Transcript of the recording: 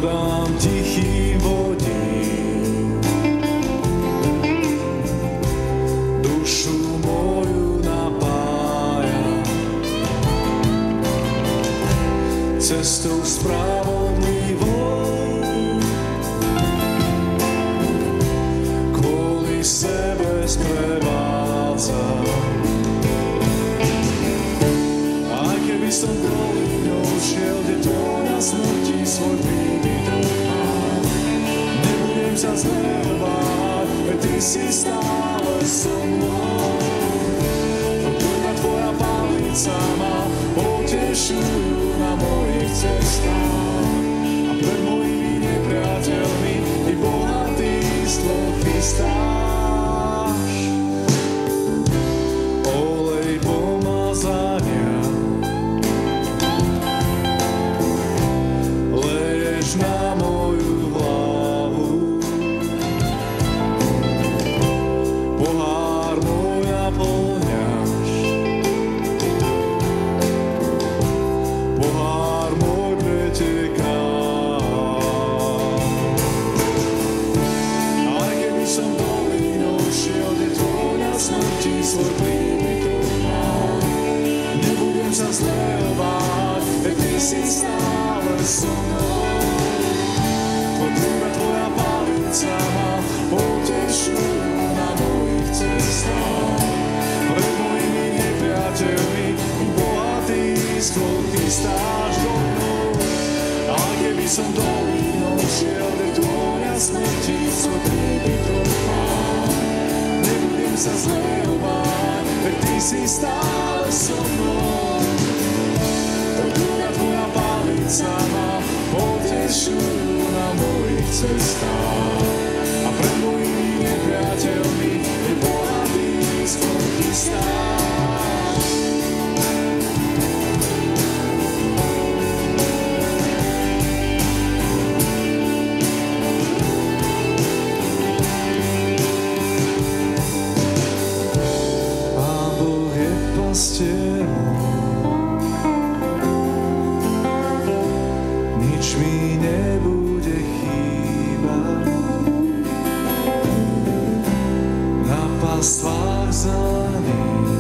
vodám tichým vodím. Dušu moju napája cestou spravodlivou. Kvôli sebe sprevádza. Aj keby som dolinou šiel, kde tvoja smrti svoj príbytok má, nebudem sa zlevovať, veď ty si stále so mnou. Tvoja palica ma potešujú na mojich cestách a pred mojimi nepriateľmi i bohatýstvo chystáš. Olej pomazania leješ na moju hlavu. Pohár môj naplňaš. Pohár môj preteká. Aj keby som dolinou šiel, kde tvoja smrti svoj príbytok má, nebudem sa zlevovať, veď ty si stále so mnou. Tvoja palica ma potešuje na mojich cestách. Pred mojimi nepriateľmi bohatýstvo chystáš do mnou. Aj keby som dolinou šiel, kde tvoja smrti svoj príbytok má, nebudem sa zlevovať, veď ty si stále so mnou. Tvoja palica ma potešuje na mojich cestách a pred mojimi nepriateľmi je bohatýstvo chystáš. Pán Boh je pastierom, nič mi nebude chýbať. Na pastvách zelených